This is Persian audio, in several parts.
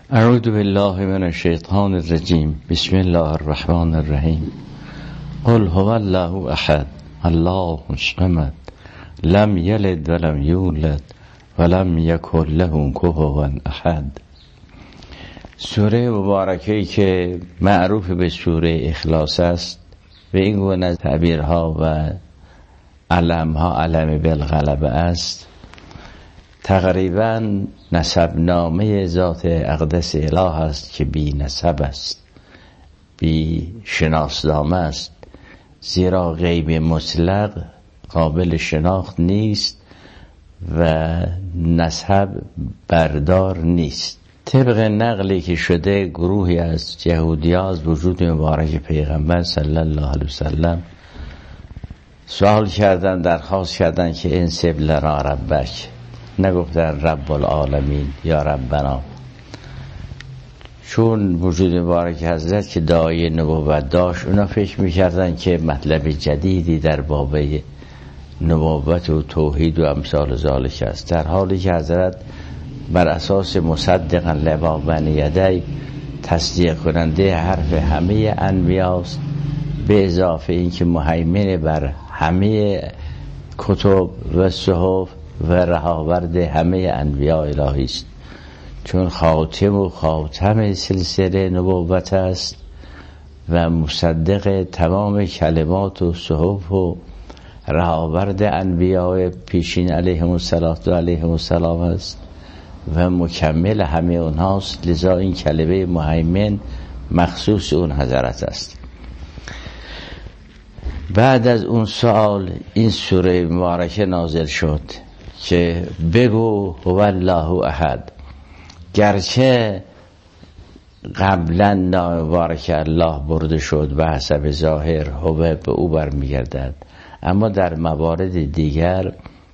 اعوذ بالله من الشیطان الرجیم. بسم الله الرحمن الرحیم. قل هو الله احد الله الصمد لم یلد ولم یولد ولم یکن له کفوا احد. سوره مبارکه‌ای که معروف به سوره اخلاص است و این گونه تعبیرها و علمها علم بالغلبه است، تقریبا نسب نامه ذات اقدس اله است که بی نسب است، بی شناسنامه است، زیرا غیب مطلق قابل شناخت نیست و نسب بردار نیست. طبق نقلی که شده گروهی از یهودی‌ها از وجود مبارک پیغمبر صلی الله علیه وسلم سوال کردن، درخواست کردن که انسب لنا ربک، نگفتن رب العالمین یا ربنا، چون وجود مبارک حضرت که دعای نبوت داشت اونا فکر میکردن که مطلب جدیدی در باب نبوت و توحید و امثال ذالک است، در حالی که حضرت بر اساس مصدقا لما بین یدی تصدیق کننده حرف همه انبیاست، به اضافه این که مهیمن بر همه کتب و صحف و رهاورد همه انبیاء الهی است، چون خاتم سلسله نبوت است و مصدق تمام کلمات و صحف و رهاورد انبیاء پیشین علیهم السلام است و مکمل همه اونهاست، لذا این کلمه مهیمن مخصوص اون حضرت است. بعد از اون سوال این سوره مبارکه نازل شد که بگو هو الله احد. گرچه قبلا نام مبارک الله برده شد و حسب ظاهر هو به او برمیگردد، اما در موارد دیگر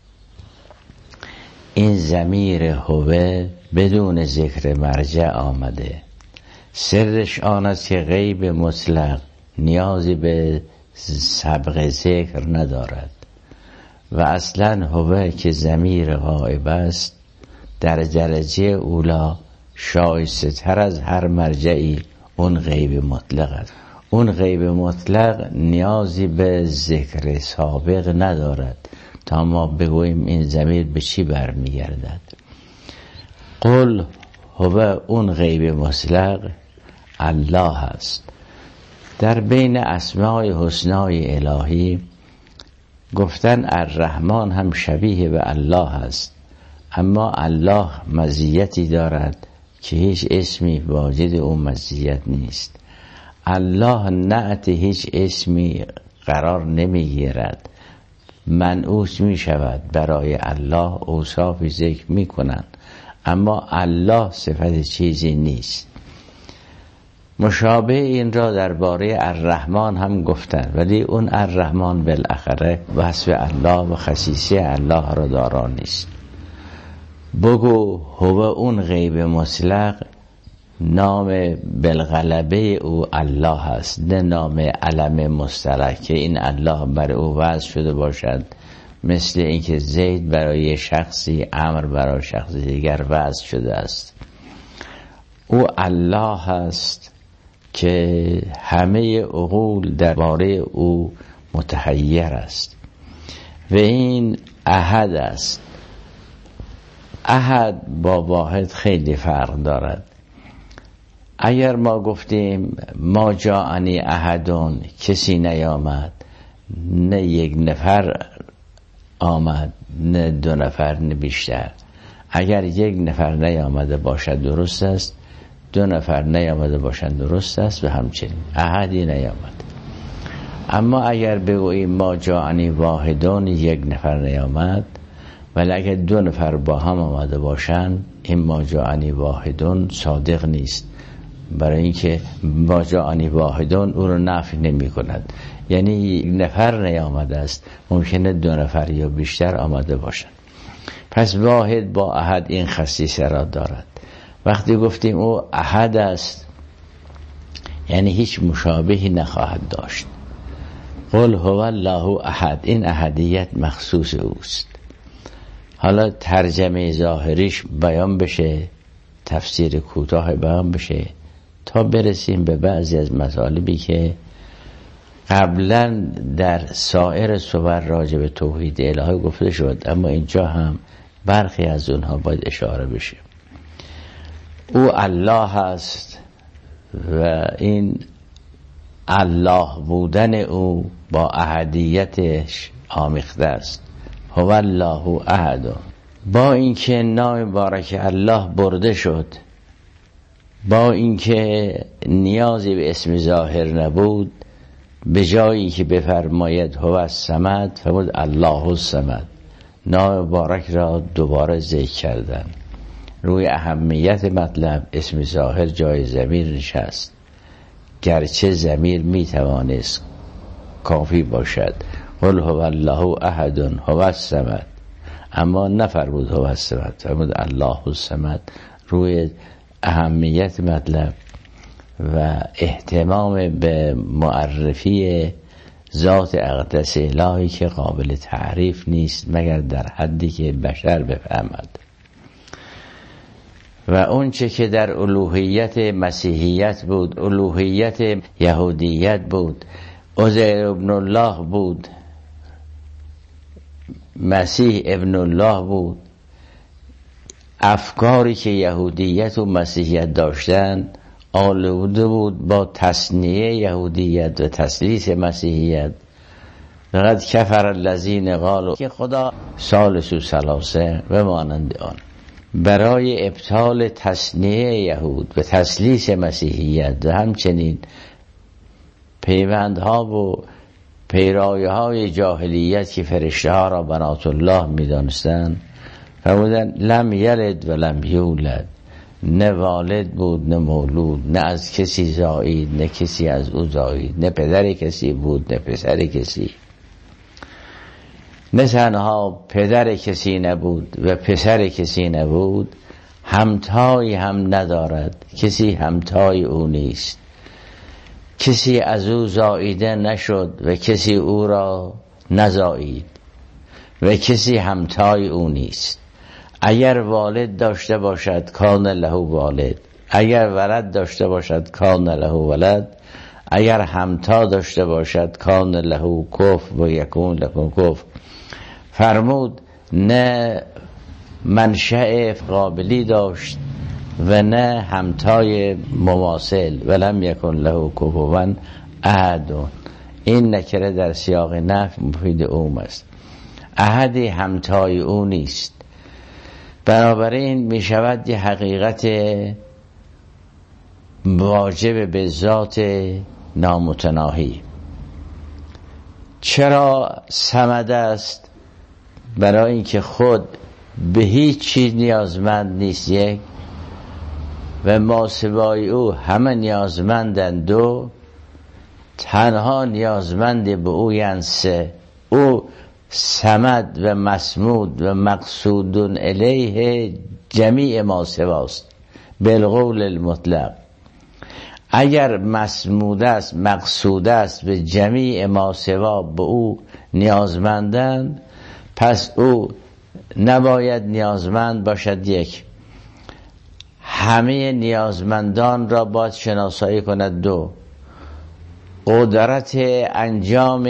این ضمیر هو بدون ذکر مرجع آمده. سرش آن است که غیب مطلق نیازی به سبق ذکر ندارد و اصلا هو که ضمیر غائب است در درجه اولا شایسته تر از هر مرجعی اون غیب مطلق است. اون غیب مطلق نیازی به ذکر سابق ندارد تا ما بگوییم این ضمیر به چی برمیگردد. قل هو اون غیب مطلق الله است. در بین اسماء حسنای الهی گفتن الرحمن هم شبیه به الله است، اما الله مزیتی دارد که هیچ اسمی واجد اون مزیت نیست. الله نعت هیچ اسمی قرار نمیگیرد، منعوت می شود. برای الله اوصافی ذکر می کنند، اما الله صفت چیزی نیست. مشابه این را درباره الرحمن هم گفتن، ولی اون الرحمن بالاخره وصف الله و خصیصه الله را دارا نیست. بگو هو اون غیب مطلق نام بالغلبه او الله است، نه نام علم مشترک که این الله بر او وضع شده باشد، مثل اینکه زید برای شخصی، عمرو برای شخص دیگر وضع شده است. او الله است که همه عقول درباره او متحیر است و این احد است. احد با واحد خیلی فرق دارد. اگر ما گفتیم ما جاءنی احدون، کسی نیامد، نه یک نفر آمد، نه دو نفر، نه بیشتر. اگر یک نفر نیامده باشد درست است، دو نفر نیامده باشند درست است و همچنین احدی نیامد. اما اگر بگوییم ما جاءنی واحدون، یک نفر نیامد، ولی اگر دو نفر با هم آمده باشند، این ما جاءنی واحدون صادق نیست، برای اینکه ما جاءنی واحدون او رو نفی نمی کند. یعنی یک نفر نیامده است، ممکنه دو نفر یا بیشتر آمده باشند. پس واحد با احد این خصیصه را دارد. وقتی گفتیم او احد است یعنی هیچ مشابهی نخواهد داشت. قل هو الله احد، این احدیت مخصوص اوست. حالا ترجمه ظاهریش بیان بشه تفسیر کوتاه بیان بشه تا برسیم به بعضی از مطالبی که قبلا در سایر صور راجع به توحید الهی گفته شد، اما اینجا هم برخی از اونها باید اشاره بشه. او الله هست و این الله بودن او با احدیتش آمیخته است. هو الله احد. با اینکه نام مبارک الله برده شد، با اینکه نیازی به اسم ظاهر نبود، به جایی که بفرماید هو الصمد فرمود الله الصمد، نام مبارک را دوباره ذکر کردن. روی اهمیت مطلب اسم ظاهر جای ضمیر نشست، گرچه ضمیر میتوانست کافی باشد. قل هو الله احد هو الصمد، اما نفرمود هو الصمد، فرمود الله الصمد. روی اهمیت مطلب و اهتمام به معرفی ذات اقدس الهی که قابل تعریف نیست مگر در حدی که بشر بفهمد. و اون چه که در الوهیت مسیحیت بود، الوهیت یهودیت بود، عزیر ابن الله بود، مسیح ابن الله بود، افکاری که یهودیت و مسیحیت داشتن آلوده بود با تصنیه یهودیت و تثلیث مسیحیت. لقد کفر الذین قالوا که خدا ثالث ثلاثه و مانند آن. برای ابطال تصنیه یهود و تثلیث مسیحیت و همچنین پیوندها و پیرایه‌های جاهلیت که فرشته ها را بنات الله می‌دانستند، فرمودن لم یلد و لم یولد، نه والد بود نه مولود، نه از کسی زایید نه کسی از او زایید، نه پدر کسی بود نه پسر کسی، نه تنها پدر کسی نبود و پسر کسی نبود، همتایی هم ندارد، کسی همتای او نیست، کسی از او زاییده نشد و کسی او را نزایید و کسی همتای او نیست. اگر والد داشته باشد کان له والد، اگر ولد داشته باشد کان له ولد، اگر همتا داشته باشد کان له کف و یکون له کف. فرمود نه منشأ قابلی داشت و نه همتای مماثل، ولم یکن له کفوا احد. این نکره در سیاق نفی مفید عموم است، احدی همتای او نیست. بنابراین می شود یه حقیقت واجب به ذات نامتناهی. چرا صمد است؟ برای اینکه خود به هیچ چیز نیازمند نیست، یک، و ما سوای او همه نیازمندند، دو، تنها نیازمند به او یعنی سه. او صمد و مسمود و مقصود الیه جمیع ما سواست بالقول المطلق. اگر مسمود است مقصود است به جمیع ما سوا به او نیازمندند، پس او نباید نیازمند باشد. یک، همه نیازمندان را باید شناسایی کند. دو، قدرت انجام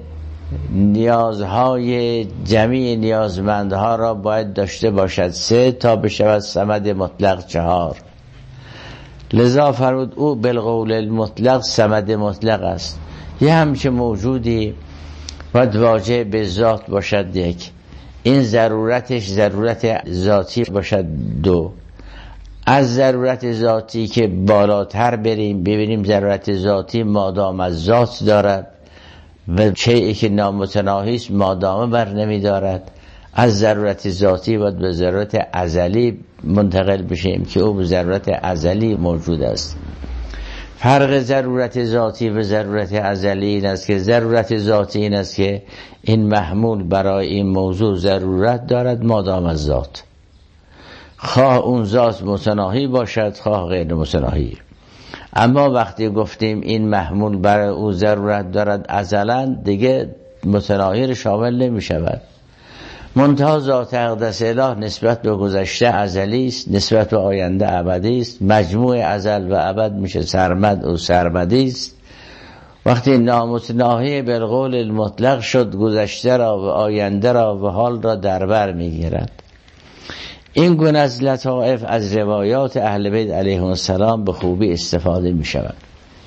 نیازهای جمیع نیازمندها را باید داشته باشد. سه، تا بشود صمد مطلق. چهار، لذا فرمود او بالقول المطلق صمد مطلق است. یه همچه موجودی باید واجه به ذات باشد. یک، این ضرورتش ضرورت ذاتی باشد. دو، از ضرورت ذاتی که بالاتر بریم ببینیم ضرورت ذاتی مادام از ذات دارد و چیزی که نامتناهی است مادامه بر نمی دارد. از ضرورت ذاتی باید به ضرورت ازلی منتقل بشیم که او به ضرورت ازلی موجود است. فرق ضرورت ذاتی و ضرورت ازلی این است که ضرورت ذاتی این است که این محمول برای این موضوع ضرورت دارد مادام از ذات، خواه اون ذات متناهی باشد خواه غیر متناهی. اما وقتی گفتیم این محمول برای او ضرورت دارد ازلا، دیگه متناهی رو شامل نمی شود. منتها ذات اقدس اله نسبت به گذشته ازلی است، نسبت به آینده ابدی است. مجموع ازل و ابد میشه سرمد و سرمدی است. وقتی نامتناهی بالقول المطلق شد، گذشته را و آینده را و حال را در بر میگیرد. این گونه از لطائف از روایات اهل بیت علیهم السلام به خوبی استفاده می شود.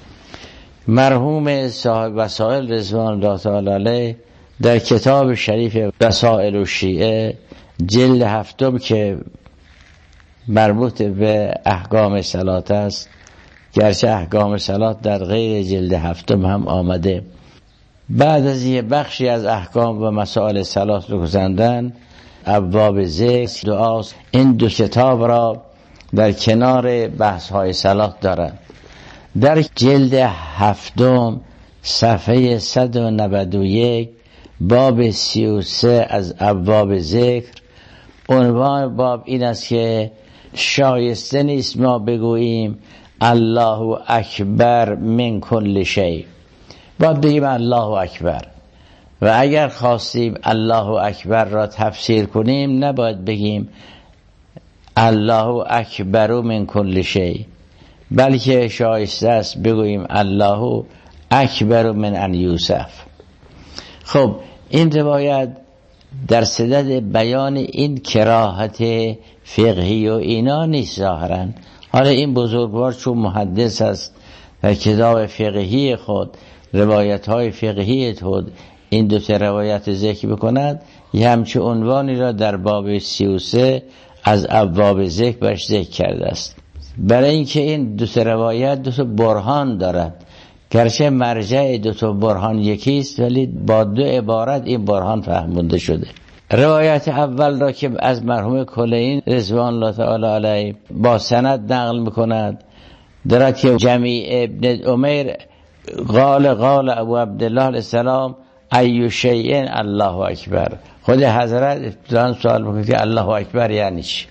مرحوم صاحب وسائل رضوان الله تعالی علیه در کتاب شریف وسائل الشیعه جلد 7 که مربوط به احکام صلات است، گرچه احکام صلات در غیر جلد 7 هم آمده، بعد از یه بخشی از احکام و مسائل صلات رو گذراندن، ابواب ذکر، دعاست. این دو کتاب را در کنار بحث های صلات دارند. در جلد 7 صفحه 191 باب 33 از ابواب ذکر، عنوان باب این است که شایسته نیست ما بگوییم الله اکبر من کل شیء، باید بگیم الله اکبر. و اگر خواستیم الله اکبر را تفسیر کنیم نباید بگیم الله اکبر من کل شیء، بلکه شایسته است بگوییم الله اکبر من ان یوسف. خب این روایت در صدد بیان این کراهت فقهی و اینا نیست ظاهرا. حالا این بزرگوار چون محدث است در کتاب فقهی خود روایت های فقهی خود این دو تا روایت ذکر بکند، یه همچه عنوانی را در باب 33 از ابواب ذکر برش ذکر کرده است، برای اینکه این دو تا روایت دو تا برهان دارد. گرچه مرجع دو تا برهان یکی است، ولی با دو عبارت این برهان فهمونده شده. روایت اول را که از مرحوم کلینی رضوان الله تعالی علیه با سند نقل میکند، دارد که جمیع ابن عمر قال ابو عبدالله علیه السلام ای شیء الله اکبر. خود حضرت ابتداء سوال میکنه که الله اکبر یعنی چی؟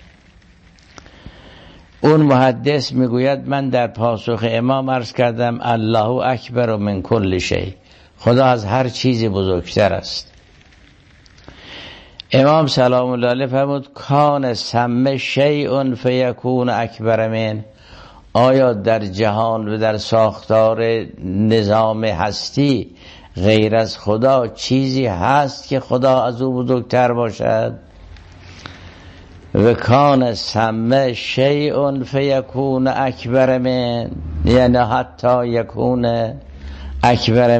اون محدث میگوید من در پاسخ امام عرض کردم الله اکبر من کل شیء، خدا از هر چیزی بزرگتر است. امام سلام الله علیه فرمود کان سم شیء فیکون اکبر من، آیا در جهان و در ساختار نظام هستی غیر از خدا چیزی هست که خدا از او بزرگتر باشد؟ و کان سم شیء فیکون اکبر من، یعنی حتی یکون اکبر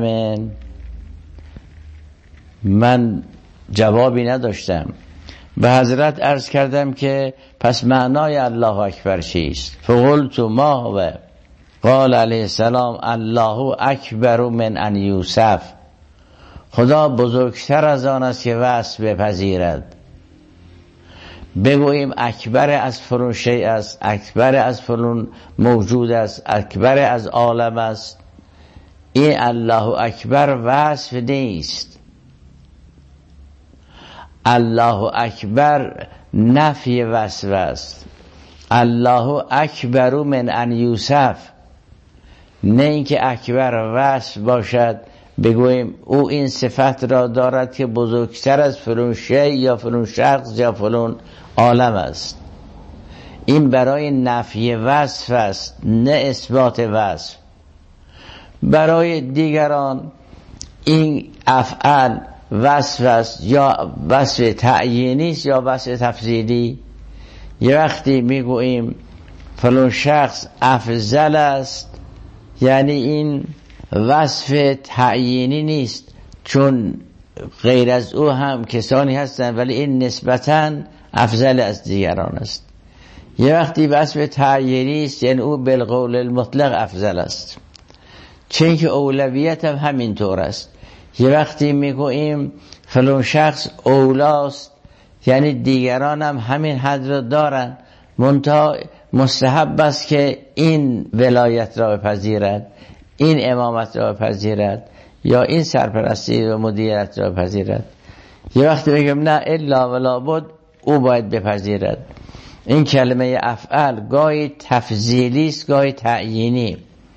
من جوابی نداشتم. به حضرت عرض کردم که پس معنای الله اکبر چیست؟ فقلت ما هو؟ قال علیه السلام الله اکبر من ان یوسف، خدا بزرگتر از آن است که وصف بپذیرد. بگوییم اکبر از فلان شیء است، اکبر از فلان موجود است، اکبر از عالم است. این الله اکبر وصف نیست. الله اکبر نفی وصف است. الله اکبر من ان یوسف، نه اینکه اکبر وصف باشد بگوییم او این صفت را دارد که بزرگتر از فلان شیء یا فلان شخص یا فلان عالم است. این برای نفی وصف است، نه اثبات وصف. برای دیگران این افعال وصف است، یا وصف تعیینی است یا وصف تفضیلی. یه وقتی میگوییم فلان شخص افضل است، یعنی این وصف تعیینی نیست، چون غیر از او هم کسانی هستند ولی این نسبتاً افضل از دیگران است. یه وقتی وصف تعیینی است، یعنی او بالقول المطلق افضل است، چون که اولویت هم همینطور است. یه وقتی میگوییم فلان شخص اولاست، یعنی دیگران هم همین حد را دارن، منتها مستحب است که این ولایت را بپذیرد، این امامت را بپذیرد، یا این سرپرستی و مدیریت را بپذیرد. یه وقتی بگیم نه الا ولا بد، او باید بپذیرد. این کلمه افعال گاهی تفضیلی است گاهی تعیینی.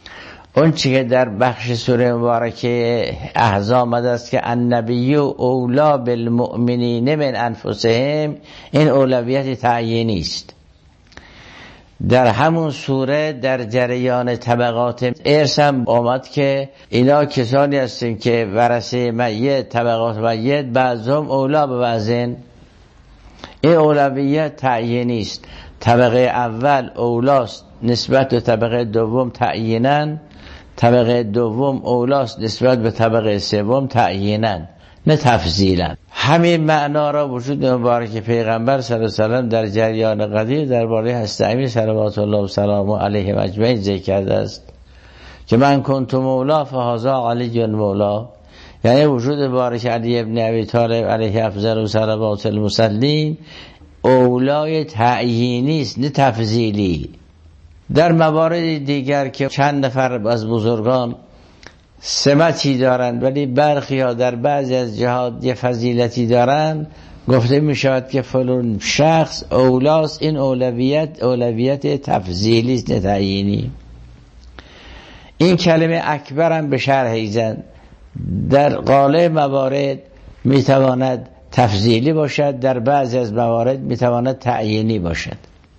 اون چی که در بخش سوره مبارکه احزاب آمده است که النبی اولا بالمؤمنین من انفسهم، این اولویت تعیینی است. در همون سوره در جریان طبقات ارث هم آمد که اینا کسانی هستن که ورثه میت، طبقات میت بعضهم اولا به بعضن. این اولویت تعیینی است. طبقه اول اولاست نسبت به طبقه دوم تعییناً، طبقه دوم اولاست نسبت به طبقه سوم تعییناً، نه تفضیلاً. همین معنا را وجود مبارک پیغمبر صلی الله علیه و سلم در جریان قدیر درباره حضرت امیر صلوات الله و سلامه علیه اجمعین ذکر کرده است که من کنت مولا فهذا علی مولا، یعنی وجود مبارک علی ابن ابی طالب علیه افضل و صلوات المسلمین اولای تعیینی است، نه تفضیلی. در موارد دیگر که چند نفر از بزرگان سمتی دارند ولی برخی ها در بعضی از جهات یه فضیلتی دارند، گفته می شود که فلان شخص اولاست. این اولویت تفضیلی است، نه تعیینی. این کلمه اکبر هم به شرح ایزن در قالب موارد می تواند تفضیلی باشد، در بعضی از موارد می تواند تعیینی باشد.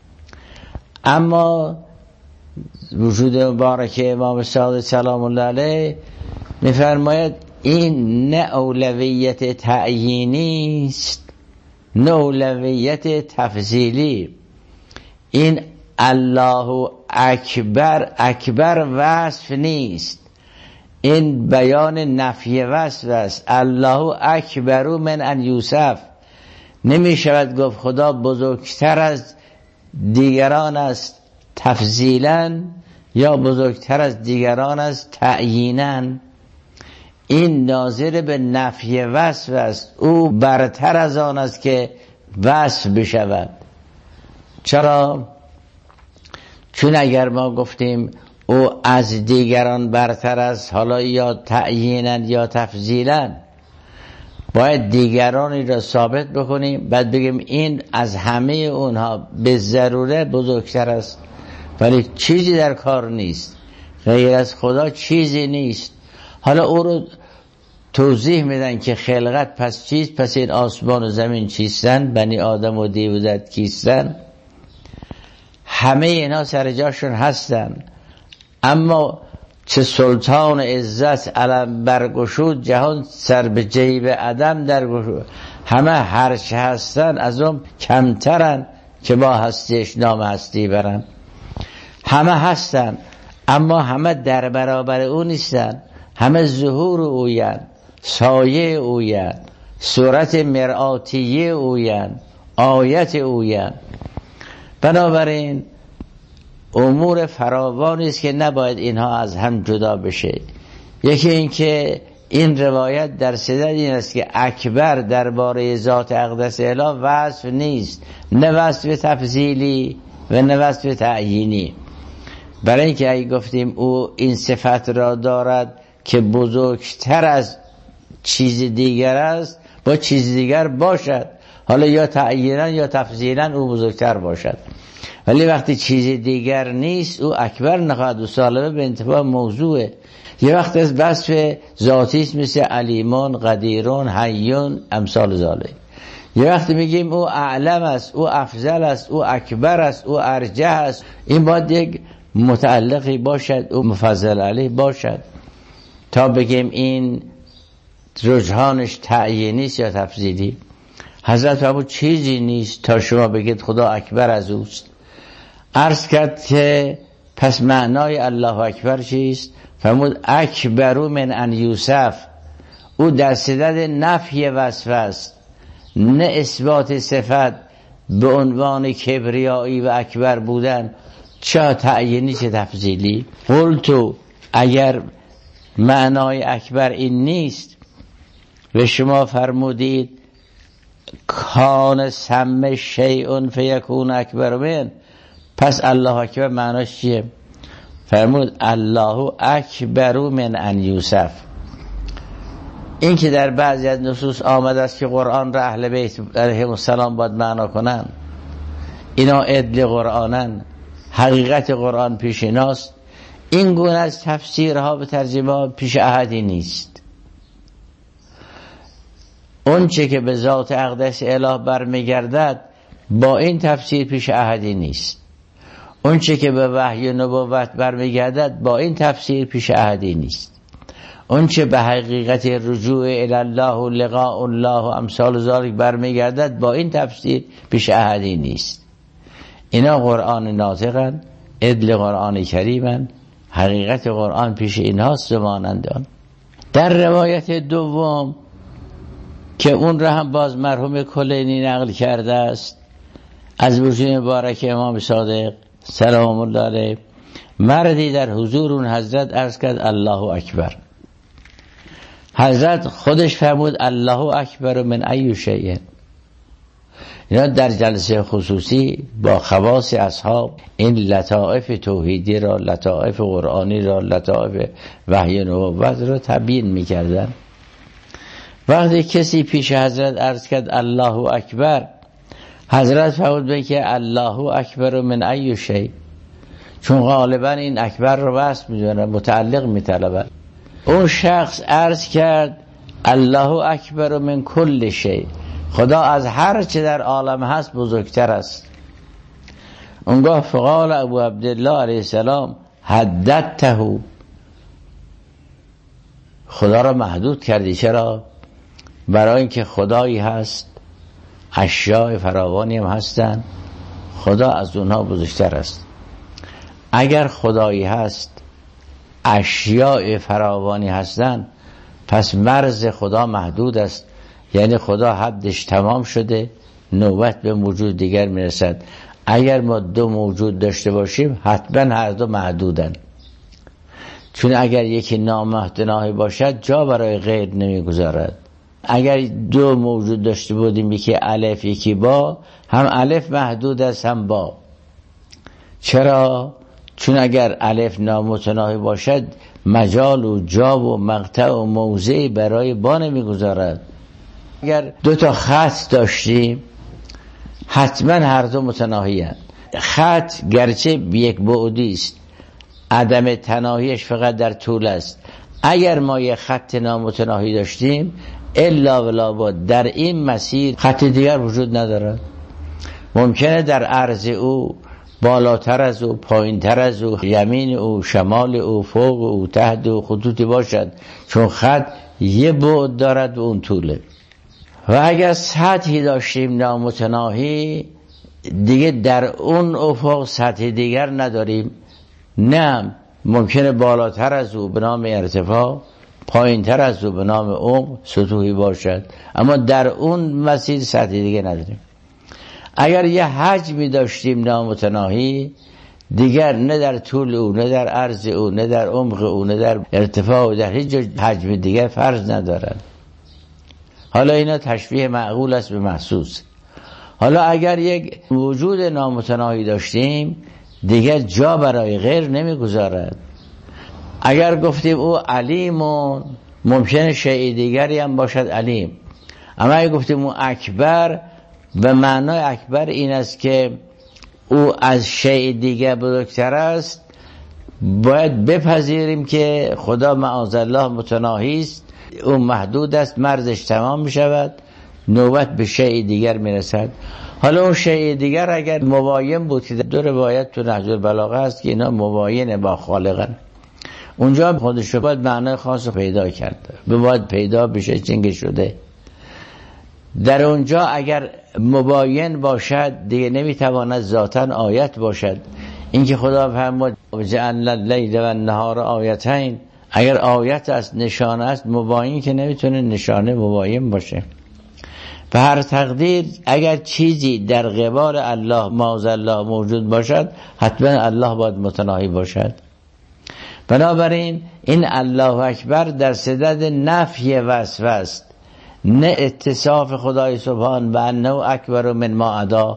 اما وجود مبارک امام صادق سلام الله علیه می‌فرماید این نه اولویت تعیینی است، نه اولویت تفضیلی. این الله اکبر، اکبر وصف نیست، این بیان نفی وصف است. الله اکبر من ان یوصف، نمی شود گفت خدا بزرگتر از دیگران است تفضیلاً یا بزرگتر از دیگران است تعییناً. این ناظر به نفی وصف است، او برتر از آن است که وصف بشود. چرا؟ چون اگر ما گفتیم او از دیگران برتر است، حالا یا تعییناً یا تفضیلاً، باید دیگرانی را ثابت بکنیم، بعد بگیم این از همه اونها به ضروره بزرگتر است. ولی چیزی در کار نیست، غیر از خدا چیزی نیست. حالا او رو توضیح میدن که خلقت پس چیست، پس این آسمان و زمین چیستن، بنی آدم و دیو و زد کیستن، همه اینا سر جاشون هستن. اما چه سلطان عزت علم برگشود، جهان سر به جیب عدم درگشود. همه هرچه هستن از اون کمترن که با هستیش نام هستی برن. همه هستن اما همه در برابر او نیستن. همه ظهور اوین، سایه اوین، صورت مرآتیه اوین، آیت اوین. بنابراین امور فراوانی است که نباید اینها از هم جدا بشه. یکی این که این روایت در صدد این است که اکبر درباره ذات اقدس اله وصف نیست، نه وصف تفضیلی و نه وصف تعیینی. برای اینکه اگه گفتیم او این صفت را دارد که بزرگتر از چیز دیگر است، با چیز دیگر باشد، حالا یا تعیینا یا تفضیلا او بزرگتر باشد. ولی وقتی چیز دیگر نیست او اکبر نخواهد و سالبه به انتفاع موضوعه. یه وقت از وصف ذاتی است مثل علیمون، قدیرون، حیون، امثال ذالک. یه وقت میگیم او اعلم است، او افضل است، او اکبر است، او ارجح است. این باید یک متعلقی باشد، او مفضل علیه باشد تا بگیم این رجحانش تعیینی است یا تفضیلی. حضرت ابو چیزی نیست تا شما بگید خدا اکبر از اوست. عرض کرد که پس معنای الله اکبر چیست؟ فرمود اکبرو من ان یوصف، او در صدد نفی وصف است، نه اثبات صفت به عنوان کبریایی و اکبر بودن، چه تعیینی چه تفضیلی. قلتو اگر معنای اکبر این نیست و شما فرمودید کان سم شیء فیکون اکبر من، پس الله اکبر معناش چیه؟ فرمود الله اکبر من ان یوصف. این که در بعضی از نصوص آمده است که قرآن را اهل بیت علیهم السلام باید معنا کنن، اینا عدل قرآنن، حقیقت قرآن پیش ایناست. این گونه از تفسیرها به ترجمه پیش احدی نیست. اون چه که به ذات اقدس اله برمیگردد با این تفسیر پیش احدی نیست. اون چه که به وحی و نبوت برمیگردد با این تفسیر پیش احدی نیست. اون چه به حقیقت رجوع الی الله و لقاء الله و امثال ذالک برمیگردد با این تفسیر پیش احدی نیست. اینا قرآن ناطقن، عدل قرآن کریمن، حقیقت قرآن پیش اینهاست و مانند آن. در روایت دوم که اون را هم باز مرحوم کلینی نقل کرده است از وجود مبارک امام صادق سلام الله علیه، مردی در حضور اون حضرت عرض کرد الله اکبر. حضرت خودش فرمود الله اکبر من ای شیء. اینا در جلسه خصوصی با خواص اصحاب این لطائف توحیدی را، لطائف قرآنی را، لطائف وحی نبوت را تبیین می‌کردن. وقتی کسی پیش حضرت عرض کرد الله اکبر، حضرت فرمود که الله اکبر من ای شیء، چون غالبا این اکبر رو وصف می‌دونن، متعلق می‌طلبن. اون شخص عرض کرد الله اکبر من کل شیء، خدا از هر چه در عالم هست بزرگتر است. اونگاه فقال ابو عبدالله علیه السلام حددته، خدا را محدود کردی. چرا؟ برای اینکه خدایی هست، اشیاء فراوانی هم هستن، خدا از اونها بزرگتر است. اگر خدایی هست، اشیاء فراوانی هستن، پس مرز خدا محدود است، یعنی خدا حدش تمام شده، نوبت به موجود دیگر میرسد. اگر ما دو موجود داشته باشیم حتما هر دو محدودن، چون اگر یکی نامحدود باشد جا برای غیر نمیگذارد. اگر دو موجود داشته بودیم، یکی الف یکی با، هم الف محدود است هم با. چرا؟ چون اگر الف نامتناهی باشد مجال و جا و مقطع و موضعی برای با نمیگذارد. اگر دو تا خط داشتیم حتما هر دو متناهی هستند. خط گرچه یک بعدی است، عدم تناهیش فقط در طول است. اگر ما یک خط نامتناهی داشتیم الا ولا بود در این مسیر خط دیگر وجود ندارد. ممکنه در عرض او بالاتر از او، پایینتر از او، یمین او، شمال او، فوق او، تحت او خطوطی باشد، چون خط یه بعد دارد و اون طوله. و اگر سطحی داشتیم نامتناهی، دیگه در اون افق سطح دیگر نداریم. نه، ممکنه بالاتر از او به نام ارتفاع، پایینتر از او به نام عمق سطوحی باشد، اما در اون مسیر سطح دیگه نداریم. اگر یه حجمی داشتیم نامتناهی، دیگر نه در طول او، نه در عرض او، نه در عمق او، نه در ارتفاع او، در هیچ حجم دیگر فرض ندارد. حالا اینا تشبیه معقول است به محسوس. حالا اگر یک وجود نامتناهی داشتیم دیگر جا برای غیر نمیگذارد. اگر گفتیم او علیمون، ممکنه شیء دیگری هم باشد علیم. اما اگر گفتیم او اکبر، به معنای اکبر این است که او از شیء دیگر بزرگتر است. باید بپذیریم که خدا معاذالله متناهی است، او محدود است، مرزش تمام می شود، نوبت به شیء دیگر می رسد. حالا اون شیء دیگر اگر مباین بود که دو روایت تو نهج البلاغه هست که اینا مباین با خالقن، اونجا خودش رو باید معنای خاص رو پیدا کرده، باید پیدا بشه چنگه شده. در اونجا اگر مباین باشد دیگه نمیتواند ذاتاً آیت باشد. اینکه خدا فرمود جعلنا اللیل و النهار آیتین، اگر آیت است، نشانه است، مباین که نمیتونه نشانه مباین باشه. به هر تقدیر اگر چیزی در قبال الله معاذالله موجود باشد، حتما الله باید متناهی باشد. بنابراین این الله اکبر در صدد نفی وصف است، نه اتصاف خدای سبحان و انه اکبر من ما عدا.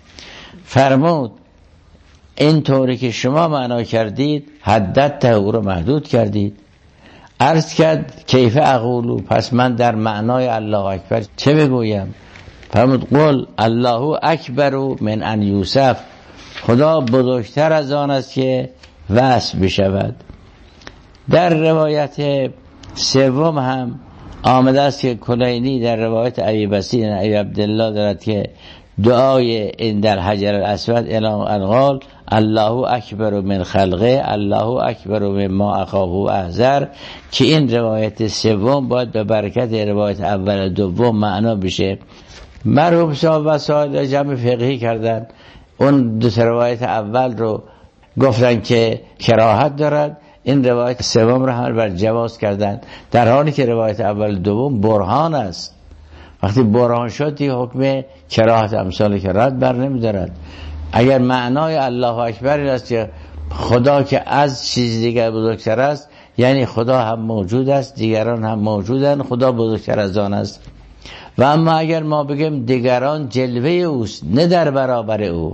فرمود این طوری که شما معنا کردید حددته، او رو محدود کردید. عرض کرد کیف اقولو، پس من در معنای الله اکبر چه بگویم؟ فرمود قل الله اکبر من ان یوصف، خدا بزرگتر از آن است که وصف بشود. در روایت سوم هم آمده است که کلینی در روایت ابی بصیر ابی عبدالله دارد که دعای این در حجر الاسود قال الله اکبر من خلقه الله اکبر مما اخاف و احذر، که این روایت سوم باید به برکت روایت اول و دوم معنا بشه. مرحوم صاحب وسائل جمع فقهی کردن، اون دو روایت اول رو گفتن که کراهت دارد، این روایت سوم رو هم بر جواز کردن، در حالی که روایت اول و دوم برهان است. وقتی برهان شد دیگه حکم کراهت امثال کراهت بر نمیدارد. اگر معنای الله اکبر است که خدا که از چیز دیگر بزرگتر است، یعنی خدا هم موجود است، دیگران هم موجودند، خدا بزرگتر از آن است. و اما اگر ما بگیم دیگران جلوه اوست نه در برابر او،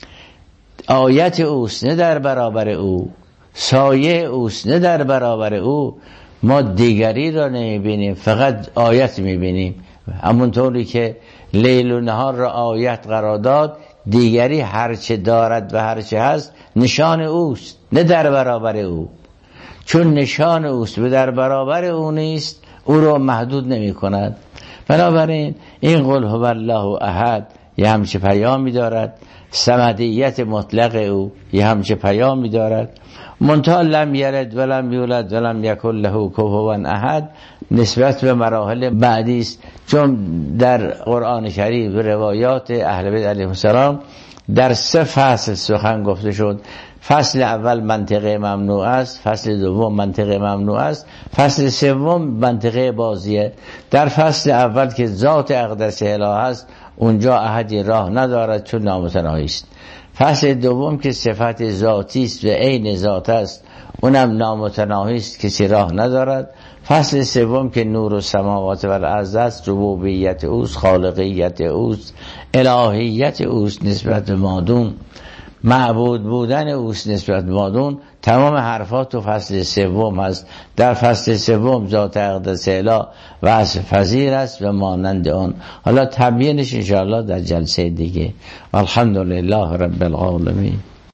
آیت اوست نه در برابر او، سایه اوست نه در برابر او، ما دیگری را نمیبینیم، فقط آیت میبینیم. همونطوری که لیل و نهار را آیت قرار داد، دیگری هرچه دارد و هرچه هست نشان اوست نه در برابر او. چون نشان اوست و در برابر او نیست، او را محدود نمی کند. بنابراین این قل هو الله احد یه همچه پیامی دارد، صمدیت مطلق او یه همچه پیامی دارد. منتها لم یلد ولم یولد ولم یکن له کفوا احد نسبت به مراحل بعدی است، چون در قرآن شریف روایات اهل بیت علیهم السلام در 3 فصل سخن گفته شد. فصل اول منطقه ممنوع است، فصل دوم منطقه ممنوع است، فصل سوم منطقه بازیه. در فصل اول که ذات اقدس الهی است، اونجا احدی راه ندارد چون نامتناهی است. فصل دوم که صفت ذاتی است و عین ذات است، اونم نامتناهی است، کسی راه ندارد. فصل سوم که نور السماوات و الارض است، ربوبیت اوست، خالقیت اوست، الهیت اوست نسبت به مادون، معبود بودن اوست نسبت به مادون. تمام حرفات تو فصل سوم هست. در فصل سوم ذات اقدس الهی وصف پذیر است و مانند آن. حالا تبیینش انشاءالله در جلسه دیگه. الحمدلله رب العالمین.